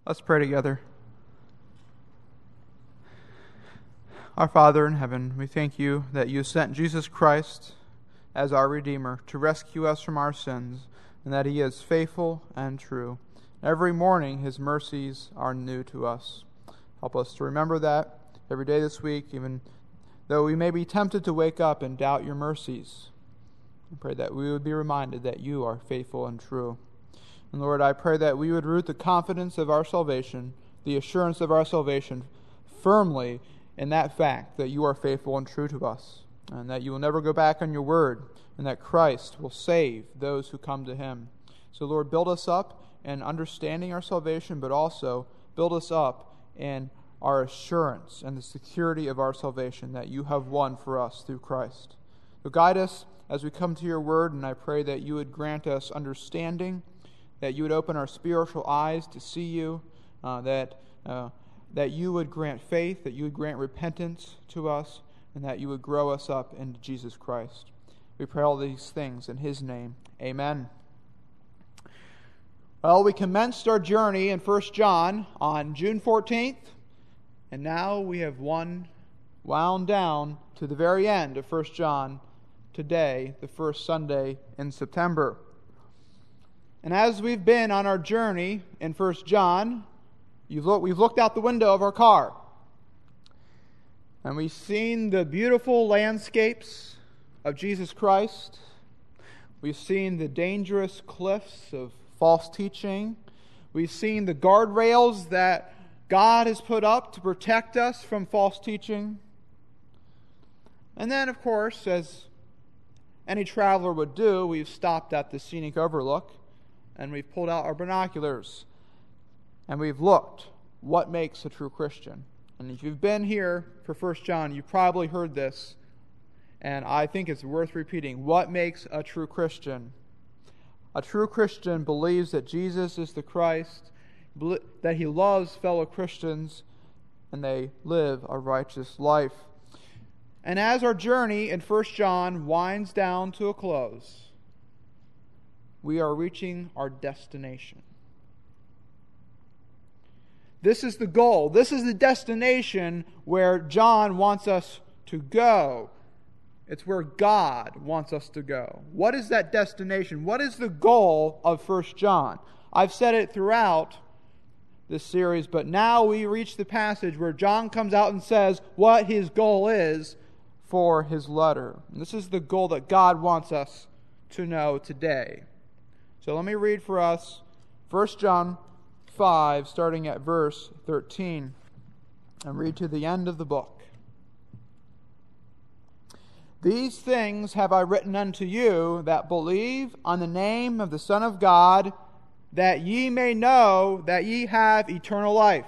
Let's pray together. Our Father in heaven, we thank you that you sent Jesus Christ as our Redeemer to rescue us from our sins, and that he is faithful and true. Every morning his mercies are new to us. Help us to remember that every day this week, even though we may be tempted to wake up and doubt your mercies. I pray that we would be reminded that you are faithful and true. And Lord, I pray that we would root the confidence of our salvation, the assurance of our salvation, firmly in that fact that you are faithful and true to us, and that you will never go back on your word, and that Christ will save those who come to him. So Lord, build us up in understanding our salvation, but also build us up in our assurance and the security of our salvation that you have won for us through Christ. So guide us as we come to your word, and I pray that you would grant us understanding, that you would open our spiritual eyes to see you, that you would grant faith, that you would grant repentance to us, and that you would grow us up into Jesus Christ. We pray all these things in his name. Amen. Well, we commenced our journey in 1 John on June 14th, and now we have wound down to the very end of 1 John today, the first Sunday in September. And as we've been on our journey in 1 John, we've looked out the window of our car, and we've seen the beautiful landscapes of Jesus Christ. We've seen the dangerous cliffs of false teaching. We've seen the guardrails that God has put up to protect us from false teaching. And then, of course, as any traveler would do, we've stopped at the scenic overlook, and we've pulled out our binoculars, and we've looked what makes a true Christian. And if you've been here for 1 John, you've probably heard this, and I think it's worth repeating. What makes a true Christian? A true Christian believes that Jesus is the Christ, that he loves fellow Christians, and they live a righteous life. And as our journey in 1 John winds down to a close, we are reaching our destination. This is the goal. This is the destination where John wants us to go. It's where God wants us to go. What is that destination? What is the goal of 1 John? I've said it throughout this series, but now we reach the passage where John comes out and says what his goal is for his letter. And this is the goal that God wants us to know today. So let me read for us 1 John 5, starting at verse 13, and read to the end of the book. These things have I written unto you that believe on the name of the Son of God, that ye may know that ye have eternal life,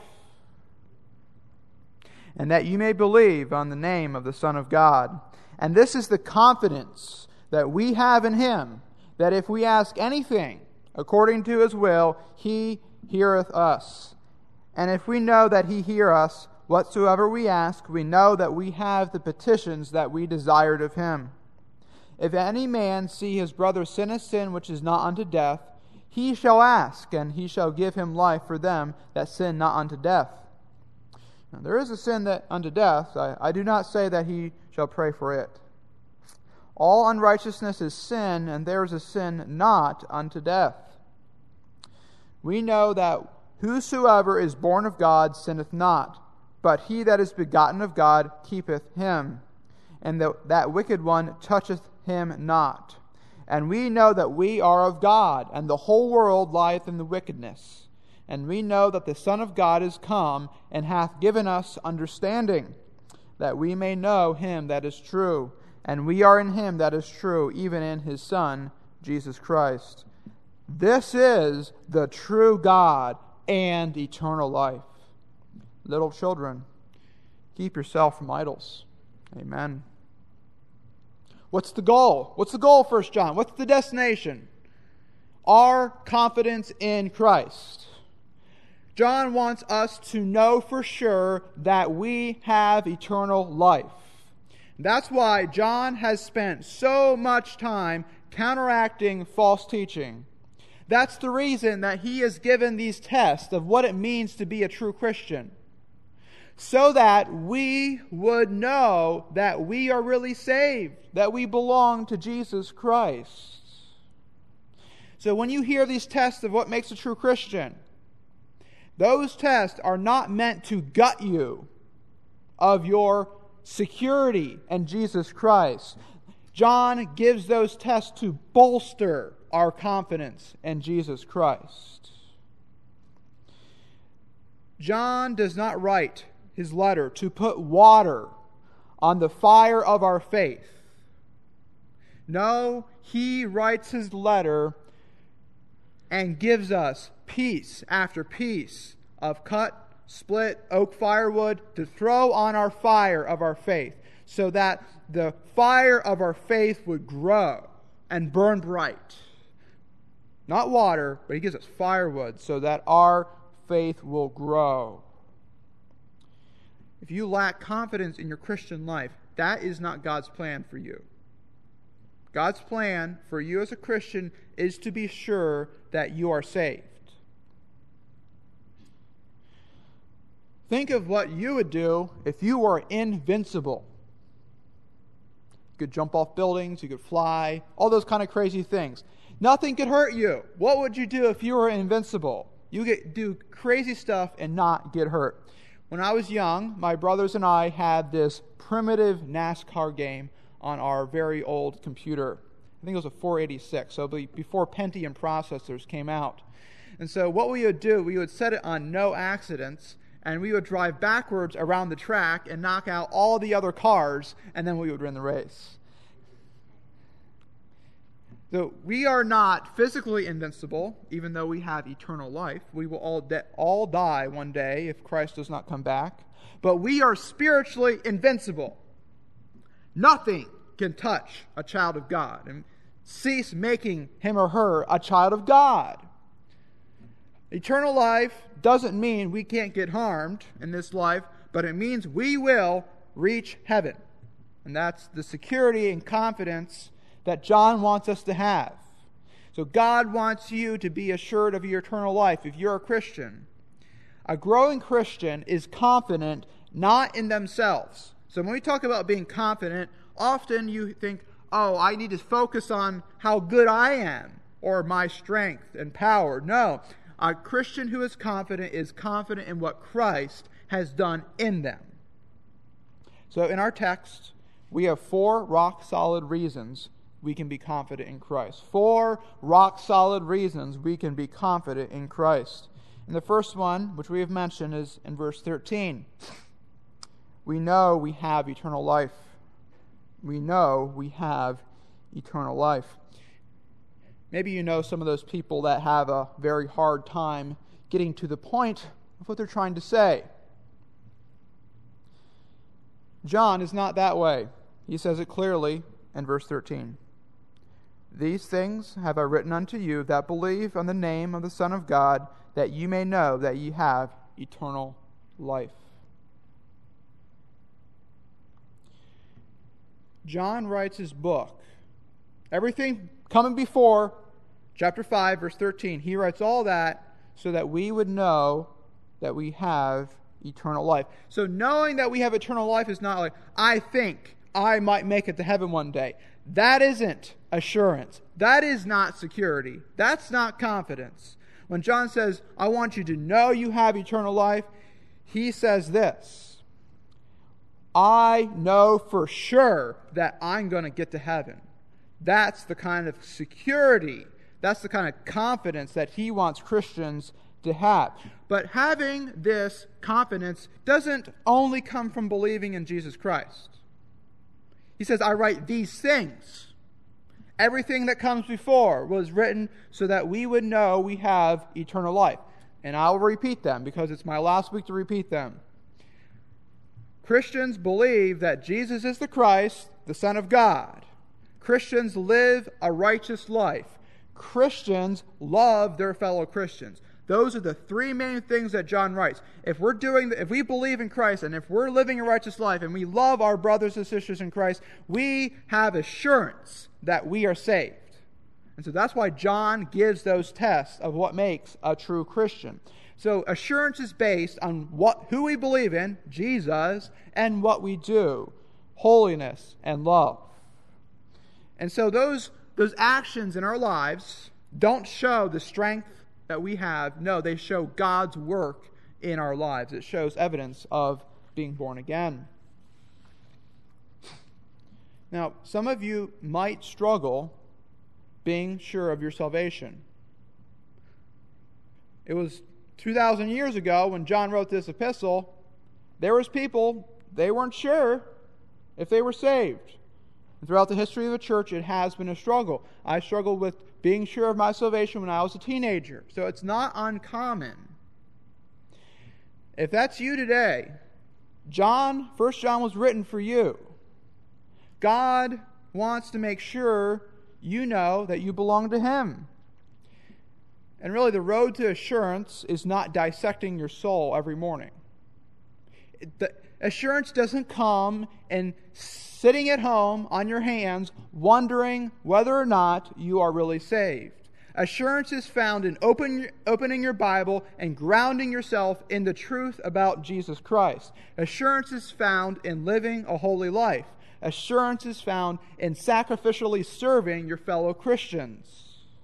and that ye may believe on the name of the Son of God. And this is the confidence that we have in him, that if we ask anything according to his will, he heareth us. And if we know that he hear us, whatsoever we ask, we know that we have the petitions that we desired of him. If any man see his brother sin a sin which is not unto death, he shall ask, and he shall give him life for them that sin not unto death. Now, there is a sin that unto death. I do not say that he shall pray for it. All unrighteousness is sin, and there is a sin not unto death. We know that whosoever is born of God sinneth not, but he that is begotten of God keepeth him, and that wicked one toucheth him not. And we know that we are of God, and the whole world lieth in the wickedness. And we know that the Son of God is come, and hath given us understanding, that we may know him that is true. And we are in him that is true, even in his Son, Jesus Christ. This is the true God and eternal life. Little children, keep yourself from idols. Amen. What's the goal? What's the goal, 1 John? What's the destination? Our confidence in Christ. John wants us to know for sure that we have eternal life. That's why John has spent so much time counteracting false teaching. That's the reason that he has given these tests of what it means to be a true Christian. So that we would know that we are really saved, that we belong to Jesus Christ. So when you hear these tests of what makes a true Christian, those tests are not meant to gut you of your security in Jesus Christ. John gives those tests to bolster our confidence in Jesus Christ. John does not write his letter to put water on the fire of our faith. No, he writes his letter and gives us piece after piece of cut, split oak firewood to throw on our fire of our faith, so that the fire of our faith would grow and burn bright. Not water, but he gives us firewood so that our faith will grow. If you lack confidence in your Christian life, that is not God's plan for you. God's plan for you as a Christian is to be sure that you are saved. Think of what you would do if you were invincible. You could jump off buildings, you could fly, all those kind of crazy things. Nothing could hurt you. What would you do if you were invincible? You could do crazy stuff and not get hurt. When I was young, my brothers and I had this primitive NASCAR game on our very old computer. I think it was a 486, so before Pentium processors came out. And so what we would do, we would set it on no accidents, and we would drive backwards around the track and knock out all the other cars, and then we would win the race. So we are not physically invincible, even though we have eternal life. We will all die one day if Christ does not come back. But we are spiritually invincible. Nothing can touch a child of God and cease making him or her a child of God. Eternal life doesn't mean we can't get harmed in this life, but it means we will reach heaven. And that's the security and confidence that John wants us to have. So God wants you to be assured of your eternal life if you're a Christian. A growing Christian is confident not in themselves. So when we talk about being confident, often you think, oh, I need to focus on how good I am or my strength and power. No, a Christian who is confident in what Christ has done in them. So in our text, we have 4 rock-solid reasons we can be confident in Christ. 4 rock-solid reasons we can be confident in Christ. And the first one, which we have mentioned, is in verse 13. We know we have eternal life. We know we have eternal life. Maybe you know some of those people that have a very hard time getting to the point of what they're trying to say. John is not that way. He says it clearly in verse 13. These things have I written unto you that believe on the name of the Son of God, that you may know that ye have eternal life. John writes his book. Everything coming before chapter 5, verse 13, he writes all that so that we would know that we have eternal life. So knowing that we have eternal life is not like, I think I might make it to heaven one day. That isn't assurance. That is not security. That's not confidence. When John says, I want you to know you have eternal life, he says this: I know for sure that I'm going to get to heaven. That's the kind of security, that's the kind of confidence that he wants Christians to have. But having this confidence doesn't only come from believing in Jesus Christ. He says, I write these things. Everything that comes before was written so that we would know we have eternal life. And I will repeat them because it's my last week to repeat them. Christians believe that Jesus is the Christ, the Son of God. Christians live a righteous life. Christians love their fellow Christians. Those are the 3 main things that John writes. If we believe in Christ and if we're living a righteous life and we love our brothers and sisters in Christ, we have assurance that we are saved. And so that's why John gives those tests of what makes a true Christian. So assurance is based on who we believe in, Jesus, and what we do, holiness and love. And so those actions in our lives don't show the strength that we have. No, they show God's work in our lives. It shows evidence of being born again. Now, some of you might struggle being sure of your salvation. It was 2,000 years ago when John wrote this epistle. There was people, they weren't sure if they were saved. And throughout the history of the church, it has been a struggle. I struggled with being sure of my salvation when I was a teenager. So it's not uncommon. If that's you today, 1 John was written for you. God wants to make sure you know that you belong to Him. And really, the road to assurance is not dissecting your soul every morning. The assurance doesn't come in sitting at home on your hands wondering whether or not you are really saved. Assurance is found in opening your Bible and grounding yourself in the truth about Jesus Christ. Assurance is found in living a holy life. Assurance is found in sacrificially serving your fellow Christians.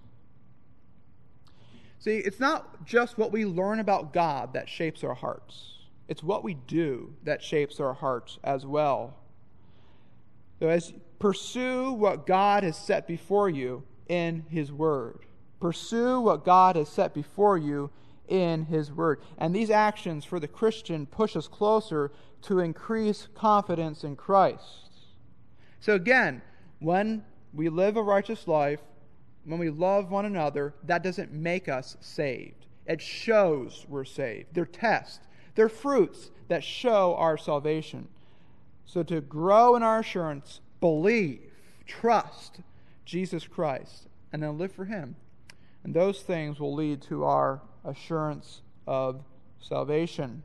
See, it's not just what we learn about God that shapes our hearts. It's what we do that shapes our hearts as well. So as pursue what God has set before you in His Word. Pursue what God has set before you in His Word. And these actions for the Christian push us closer to increase confidence in Christ. So again, when we live a righteous life, when we love one another, that doesn't make us saved. It shows we're saved. They're tests. They're fruits that show our salvation. So to grow in our assurance, believe, trust Jesus Christ, and then live for Him. And those things will lead to our assurance of salvation.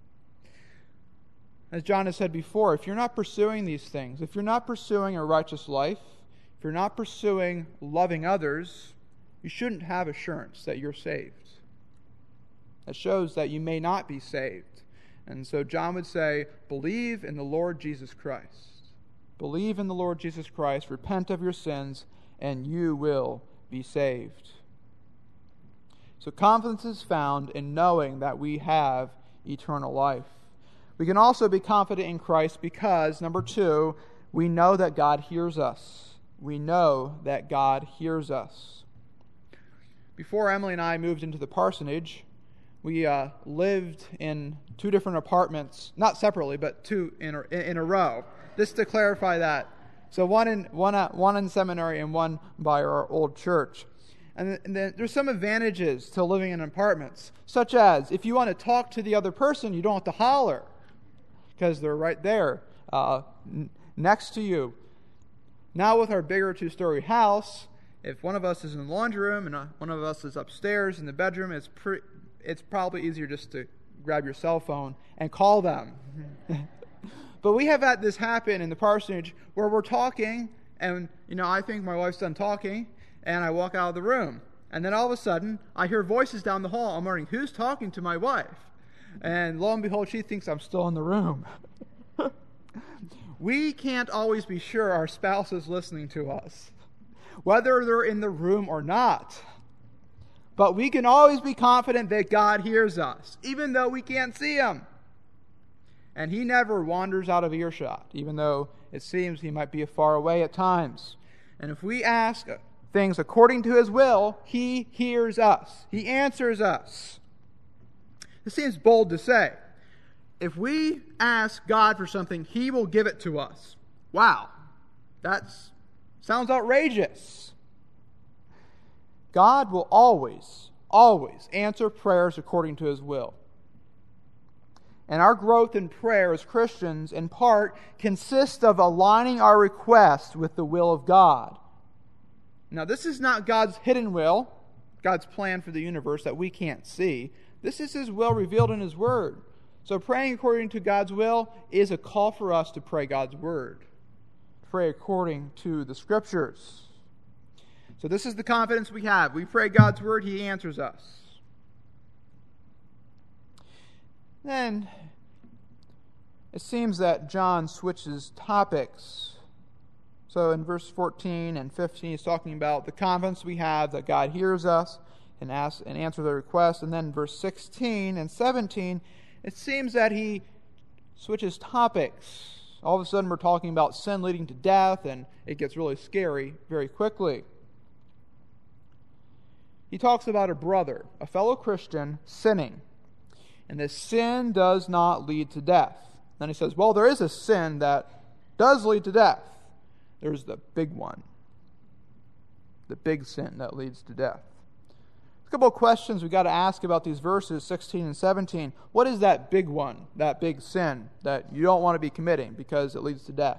As John has said before, if you're not pursuing these things, if you're not pursuing a righteous life, if you're not pursuing loving others, you shouldn't have assurance that you're saved. That shows that you may not be saved. And so John would say, believe in the Lord Jesus Christ. Believe in the Lord Jesus Christ, repent of your sins, and you will be saved. So confidence is found in knowing that we have eternal life. We can also be confident in Christ because, number 2, we know that God hears us. We know that God hears us. Before Emily and I moved into the parsonage, we lived in 2 different apartments, not separately, but 2 in a row. Just to clarify that. So one in seminary and one by our old church. And then there's some advantages to living in apartments, such as if you want to talk to the other person, you don't have to holler because they're right there next to you. Now with our bigger 2-story house, if one of us is in the laundry room and one of us is upstairs in the bedroom, it's probably easier just to grab your cell phone and call them. But we have had this happen in the parsonage where we're talking, and I think my wife's done talking, and I walk out of the room. And then all of a sudden, I hear voices down the hall. I'm wondering, who's talking to my wife? And lo and behold, she thinks I'm still in the room. We can't always be sure our spouse is listening to us, whether they're in the room or not. But we can always be confident that God hears us, even though we can't see Him. And He never wanders out of earshot, even though it seems He might be far away at times. And if we ask things according to His will, He hears us. He answers us. This seems bold to say. If we ask God for something, He will give it to us. Wow, that sounds outrageous. God will always answer prayers according to His will. And our growth in prayer as Christians, in part, consists of aligning our requests with the will of God. Now, this is not God's hidden will, God's plan for the universe that we can't see. This is His will revealed in His Word. So praying according to God's will is a call for us to pray God's Word. Pray according to the Scriptures. So this is the confidence we have. We pray God's word, he answers us. Then it seems that John switches topics. So in verse 14 and 15, he's talking about the confidence we have that God hears us and answers our requests. And then in verse 16 and 17, it seems that he switches topics. All of a sudden we're talking about sin leading to death, and it gets really scary very quickly. He talks about a brother, a fellow Christian, sinning. And this sin does not lead to death. Then he says, well, there is a sin that does lead to death. There's the big one. The big sin that leads to death. A couple of questions we've got to ask about these verses 16 and 17. What is that big one, that big sin that you don't want to be committing because it leads to death?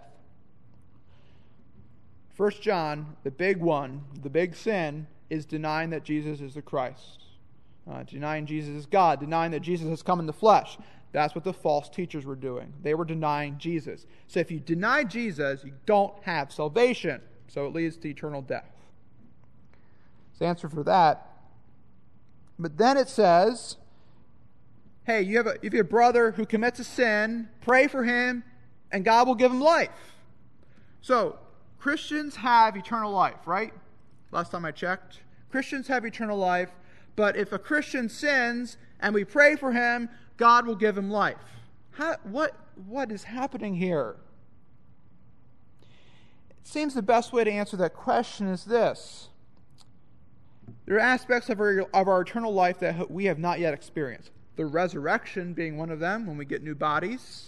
1 John, the big one, the big sin, is denying that Jesus is the Christ. Denying Jesus is God. Denying that Jesus has come in the flesh. That's what the false teachers were doing. They were denying Jesus. So if you deny Jesus, you don't have salvation. So it leads to eternal death. It's the answer for that. But then it says, hey, if you have a brother who commits a sin, pray for him, and God will give him life. So Christians have eternal life, right? Last time I checked. Christians have eternal life, but if a Christian sins and we pray for him, God will give him life. What is happening here? It seems the best way to answer that question is this. There are aspects of our eternal life that we have not yet experienced. The resurrection being one of them, when we get new bodies.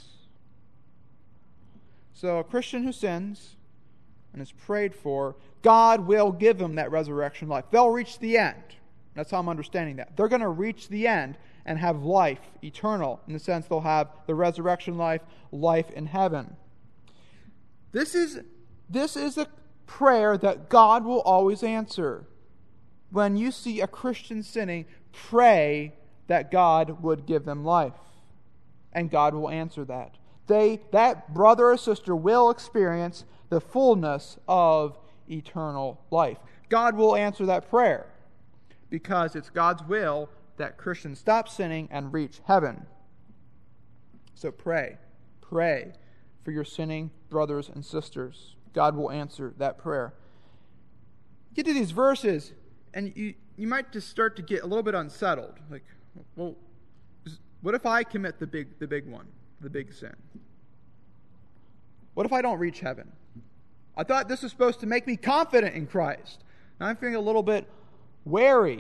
So a Christian who sins and is prayed for, God will give them that resurrection life. They'll reach the end. That's how I'm understanding that. They're going to reach the end and have life eternal. In the sense they'll have the resurrection life, life in heaven. This is a prayer that God will always answer. When you see a Christian sinning, pray that God would give them life. And God will answer that. That brother or sister will experience the fullness of eternal life. God will answer that prayer because it's God's will that Christians stop sinning and reach heaven. So pray for your sinning brothers and sisters. God will answer that prayer. Get to these verses, and you might just start to get a little bit unsettled. Like, well, what if I commit the big one, the big sin? What if I don't reach heaven? I thought this was supposed to make me confident in Christ. Now I'm feeling a little bit wary.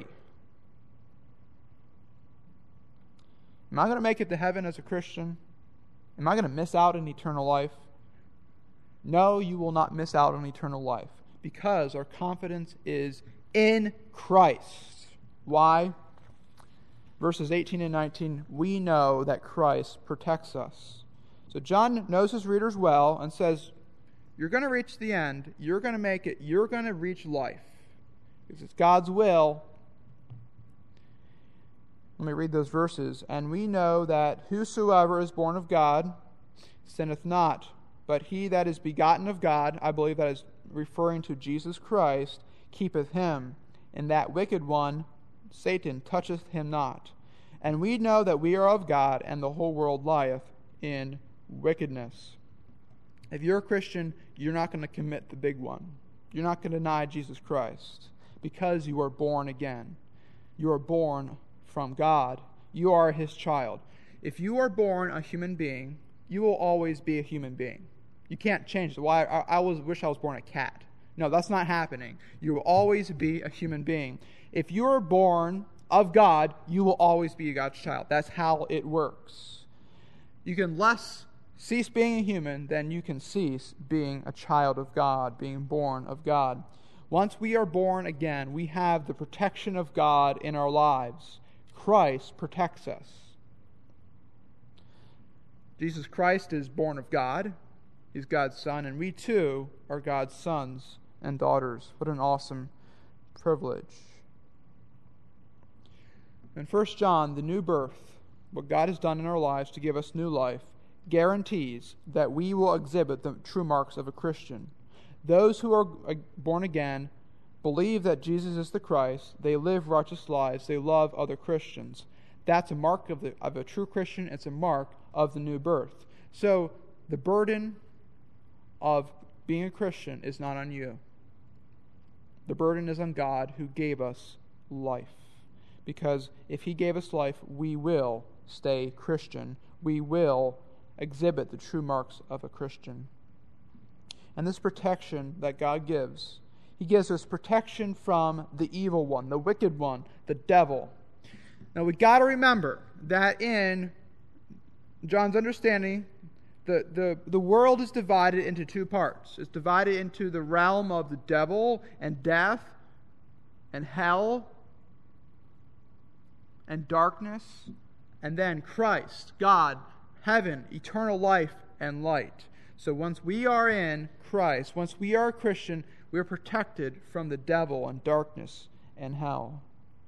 Am I going to make it to heaven as a Christian? Am I going to miss out on eternal life? No, you will not miss out on eternal life because our confidence is in Christ. Why? Verses 18 and 19, we know that Christ protects us. So John knows his readers well and says, you're going to reach the end. You're going to make it. You're going to reach life. Because it's God's will. Let me read those verses. And we know that whosoever is born of God sinneth not, but he that is begotten of God, I believe that is referring to Jesus Christ, keepeth him. And that wicked one, Satan, toucheth him not. And we know that we are of God, and the whole world lieth in wickedness. If you're a Christian, you're not going to commit the big one. You're not going to deny Jesus Christ because you are born again. You are born from God. You are his child. If you are born a human being, you will always be a human being. You can't change it. Why? I always wish I was born a cat. No, that's not happening. You will always be a human being. If you are born of God, you will always be God's child. That's how it works. You can cease being a human, then you can cease being a child of God, being born of God. Once we are born again, we have the protection of God in our lives. Christ protects us. Jesus Christ is born of God. He's God's Son, and we too are God's sons and daughters. What an awesome privilege. In 1 John, the new birth, what God has done in our lives to give us new life, guarantees that we will exhibit the true marks of a Christian. Those who are born again believe that Jesus is the Christ, they live righteous lives, they love other Christians. That's a mark of a true Christian. It's a mark of the new birth. So the burden of being a Christian is not on you. The burden is on God, who gave us life. Because if He gave us life, we will stay Christian. We will exhibit the true marks of a Christian. And this protection that God gives, He gives us protection from the evil one, the wicked one, the devil. Now we got to remember that in John's understanding, the world is divided into two parts. It's divided into the realm of the devil and death and hell and darkness, and then Christ, God, heaven, eternal life, and light. So once we are in Christ, once we are a Christian, we are protected from the devil and darkness and hell.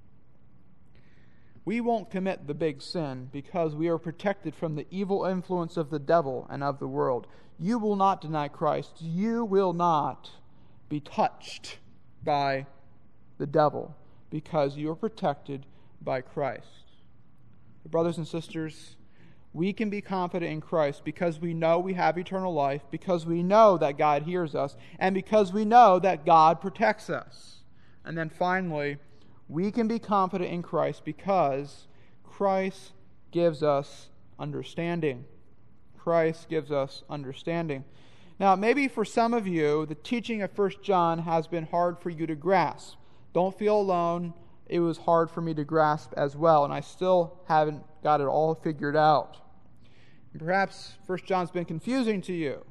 We won't commit the big sin because we are protected from the evil influence of the devil and of the world. You will not deny Christ. You will not be touched by the devil because you are protected by Christ. Brothers and sisters, we can be confident in Christ because we know we have eternal life, because we know that God hears us, and because we know that God protects us. And then finally, we can be confident in Christ because Christ gives us understanding. Christ gives us understanding. Now, maybe for some of you, the teaching of 1 John has been hard for you to grasp. Don't feel alone. It was hard for me to grasp as well, and I still haven't got it all figured out. And perhaps 1 John's been confusing to you.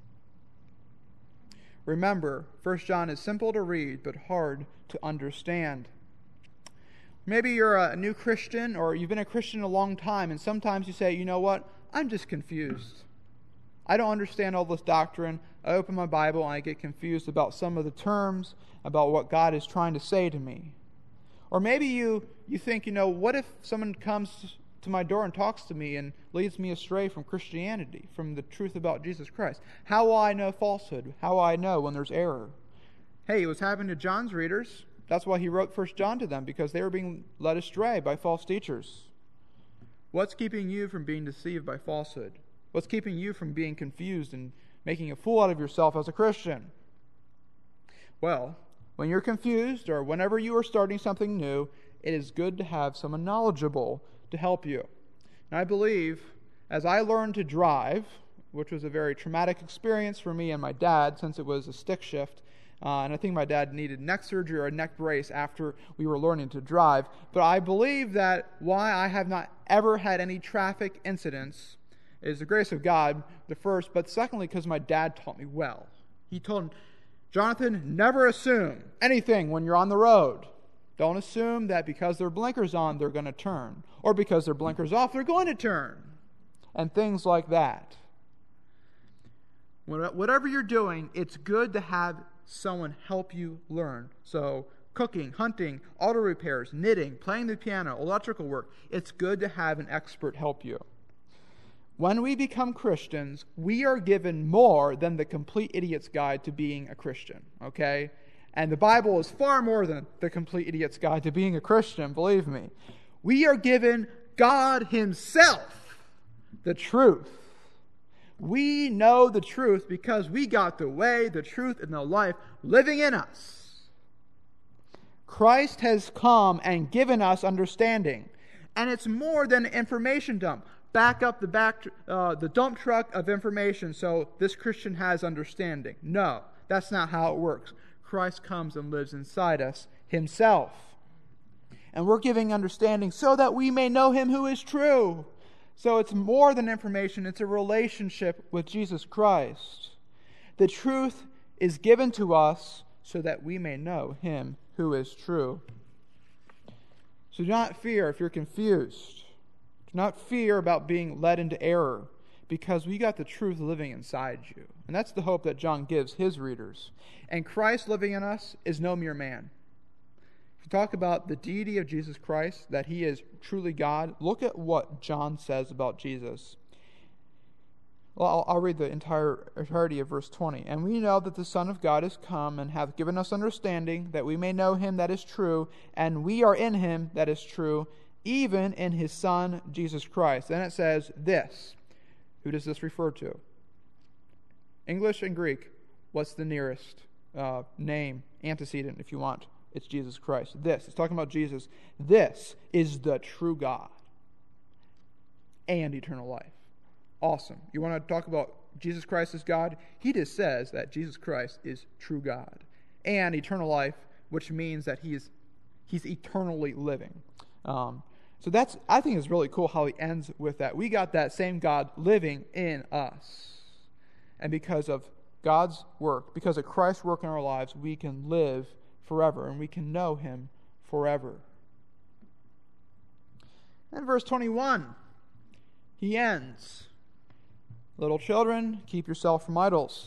Remember, 1 John is simple to read, but hard to understand. Maybe you're a new Christian, or you've been a Christian a long time, and sometimes you say, you know what, I'm just confused. I don't understand all this doctrine. I open my Bible and I get confused about some of the terms, about what God is trying to say to me. Or maybe you think, what if someone comes to my door and talks to me and leads me astray from Christianity, from the truth about Jesus Christ? How will I know falsehood? How will I know when there's error? Hey, it was happening to John's readers. That's why he wrote 1 John to them, because they were being led astray by false teachers. What's keeping you from being deceived by falsehood? What's keeping you from being confused and making a fool out of yourself as a Christian? Well, when you're confused or whenever you are starting something new, it is good to have someone knowledgeable to help you. And I believe, as I learned to drive, which was a very traumatic experience for me and my dad, since it was a stick shift, and I think my dad needed neck surgery or a neck brace after we were learning to drive. But I believe that why I have not ever had any traffic incidents is the grace of God, the first, but secondly, because my dad taught me well. He told him, Jonathan, never assume anything when you're on the road. Don't assume that because their blinkers on, they're going to turn. Or because their blinkers off, they're going to turn. And things like that. Whatever you're doing, it's good to have someone help you learn. So cooking, hunting, auto repairs, knitting, playing the piano, electrical work, it's good to have an expert help you. When we become Christians, we are given more than the complete idiot's guide to being a Christian, okay? And the Bible is far more than the complete idiot's guide to being a Christian, believe me. We are given God Himself, the truth. We know the truth because we got the way, the truth, and the life living in us. Christ has come and given us understanding. And it's more than an information dump. Back up the dump truck of information so this Christian has understanding. No, that's not how it works. Christ comes and lives inside us Himself. And we're giving understanding so that we may know Him who is true. So it's more than information, it's a relationship with Jesus Christ. The truth is given to us so that we may know Him who is true. So do not fear if you're confused. Do not fear about being led into error, because we got the truth living inside you. And that's the hope that John gives his readers. And Christ living in us is no mere man. If you talk about the deity of Jesus Christ, that He is truly God, look at what John says about Jesus. Well, I'll read the entirety of verse 20. And we know that the Son of God is come and hath given us understanding, that we may know him that is true, and we are in him that is true, even in his Son, Jesus Christ. Then it says this. Who does this refer to? English and Greek. What's the nearest name, antecedent, if you want? It's Jesus Christ. This, it's talking about Jesus. This is the true God and eternal life. Awesome. You want to talk about Jesus Christ as God? He just says that Jesus Christ is true God and eternal life, which means that he's eternally living. So that's, I think, is really cool how he ends with that. We got that same God living in us, and because of God's work, because of Christ's work in our lives, we can live forever, and we can know him forever. And verse 21, he ends, little children, keep yourself from idols.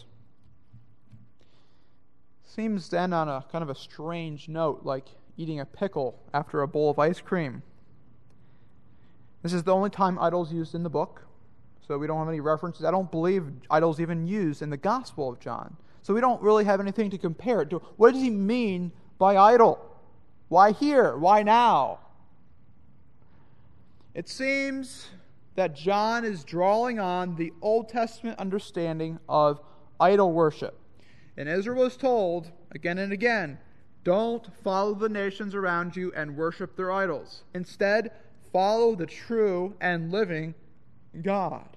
Seems to end on a kind of a strange note, like eating a pickle after a bowl of ice cream. This is the only time idols used in the book, so we don't have any references. I don't believe idols even used in the Gospel of John. So we don't really have anything to compare it to. What does he mean by idol? Why here? Why now? It seems that John is drawing on the Old Testament understanding of idol worship. And Israel was told again and again, don't follow the nations around you and worship their idols. Instead, follow the true and living God.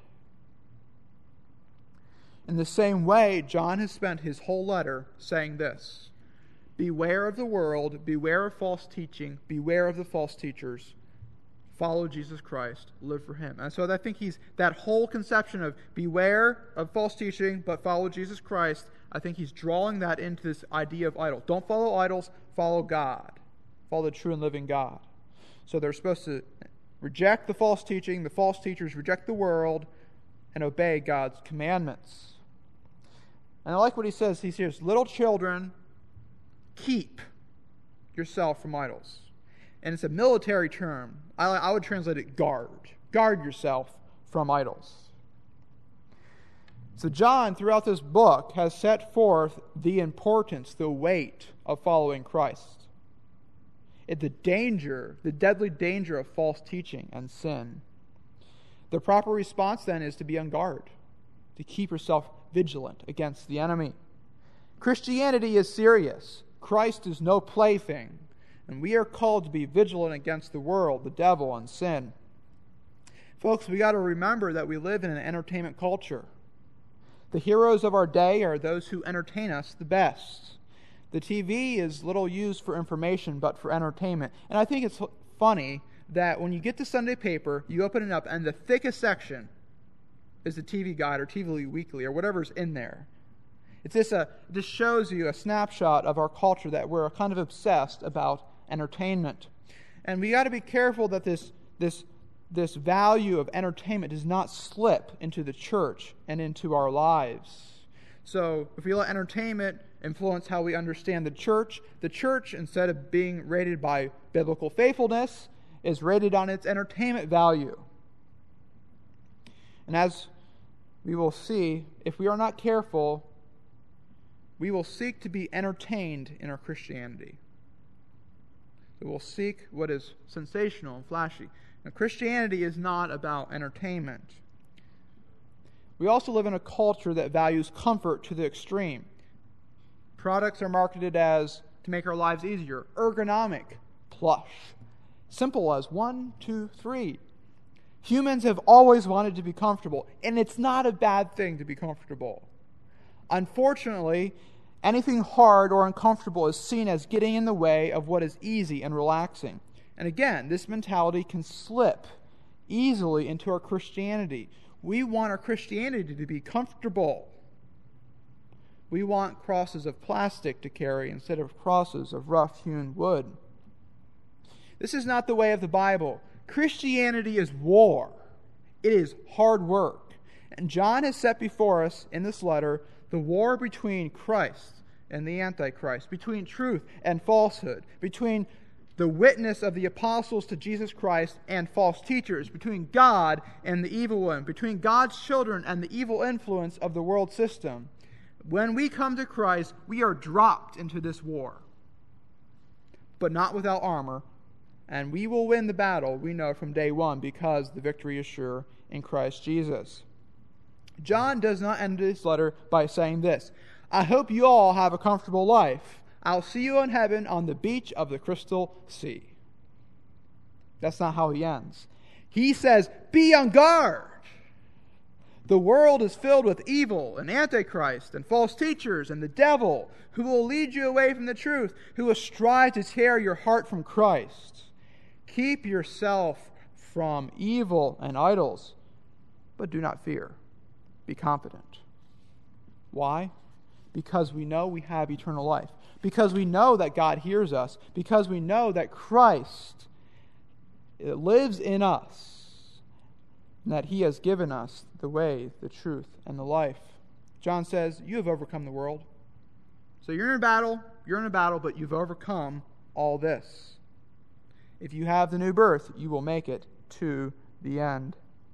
In the same way, John has spent his whole letter saying this: beware of the world, beware of false teaching, beware of the false teachers. Follow Jesus Christ, live for him. And so I think that whole conception of beware of false teaching, but follow Jesus Christ, I think he's drawing that into this idea of idol. Don't follow idols, follow God. Follow the true and living God. So they're supposed to reject the false teaching, the false teachers reject the world, and obey God's commandments. And I like what he says. He says, little children, keep yourself from idols. And it's a military term. I would translate it guard. Guard yourself from idols. So John, throughout this book, has set forth the importance, the weight of following Christ. The danger, the deadly danger of false teaching and sin. The proper response then is to be on guard, to keep yourself vigilant against the enemy. Christianity is serious. Christ is no plaything. And we are called to be vigilant against the world, the devil, and sin. Folks, we got to remember that we live in an entertainment culture. The heroes of our day are those who entertain us the best. The TV is little used for information, but for entertainment. And I think it's funny that when you get the Sunday paper, you open it up, and the thickest section is the TV Guide or TV Weekly or whatever's in there. It just shows you a snapshot of our culture, that we're kind of obsessed about entertainment. And we got to be careful that this value of entertainment does not slip into the church and into our lives. So if we let entertainment influence how we understand the church, instead of being rated by biblical faithfulness, is rated on its entertainment value. And as we will see, if we are not careful, we will seek to be entertained in our Christianity. We will seek what is sensational and flashy. Now, Christianity is not about entertainment. We also live in a culture that values comfort to the extreme. Products are marketed as to make our lives easier. Ergonomic, plush. Simple as 1, 2, 3. Humans have always wanted to be comfortable, and it's not a bad thing to be comfortable. Unfortunately, anything hard or uncomfortable is seen as getting in the way of what is easy and relaxing. And again, this mentality can slip easily into our Christianity. We want our Christianity to be comfortable. We want crosses of plastic to carry instead of crosses of rough-hewn wood. This is not the way of the Bible. Christianity is war. It is hard work. And John has set before us in this letter the war between Christ and the Antichrist, between truth and falsehood, between the witness of the apostles to Jesus Christ and false teachers, between God and the evil one, between God's children and the evil influence of the world system. When we come to Christ, we are dropped into this war, but not without armor, and we will win the battle, we know from day one, because the victory is sure in Christ Jesus. John does not end his letter by saying this: I hope you all have a comfortable life. I'll see you in heaven on the beach of the crystal sea. That's not how he ends. He says, be on guard. The world is filled with evil and Antichrist and false teachers and the devil, who will lead you away from the truth, who will strive to tear your heart from Christ. Keep yourself from evil and idols, but do not fear. Be confident. Why? Because we know we have eternal life. Because we know that God hears us. Because we know that Christ lives in us. And that He has given us the way, the truth, and the life. John says, you have overcome the world. So you're in a battle, but you've overcome all this. If you have the new birth, you will make it to the end.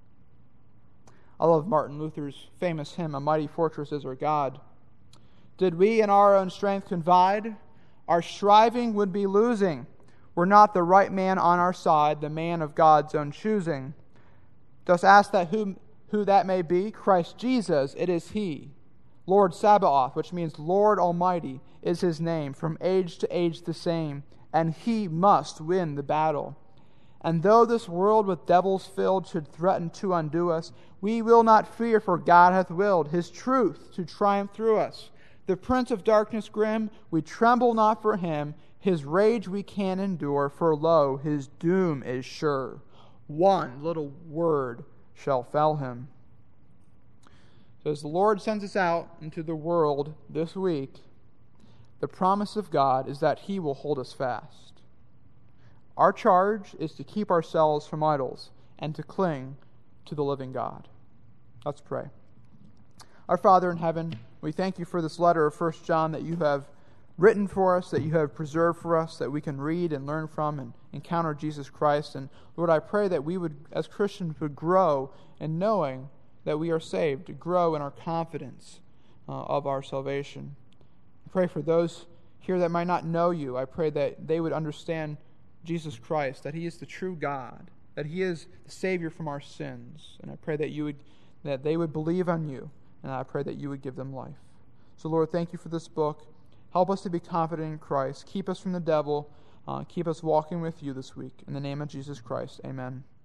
I love Martin Luther's famous hymn, A Mighty Fortress is Our God. Did we in our own strength confide, our striving would be losing, were not the right man on our side, the man of God's own choosing. Dost ask that who that may be? Christ Jesus, it is He. Lord Sabaoth, which means Lord Almighty, is His name, from age to age the same, and He must win the battle. And though this world with devils filled should threaten to undo us, we will not fear, for God hath willed His truth to triumph through us. The prince of darkness grim, we tremble not for him. His rage we can endure, for lo, his doom is sure. One little word shall fell him. So as the Lord sends us out into the world this week, the promise of God is that He will hold us fast. Our charge is to keep ourselves from idols and to cling to the living God. Let's pray. Our Father in heaven, we thank You for this letter of 1 John that You have written for us, that You have preserved for us, that we can read and learn from and encounter Jesus Christ. And Lord, I pray that we would, as Christians, would grow in knowing that we are saved, to grow in our confidence of our salvation. I pray for those here that might not know You. I pray that they would understand Jesus Christ, that He is the true God, that He is the Savior from our sins. And I pray that they would believe on You, and I pray that You would give them life. So Lord, thank You for this book. Help us to be confident in Christ. Keep us from the devil. Keep us walking with You this week. In the name of Jesus Christ, amen.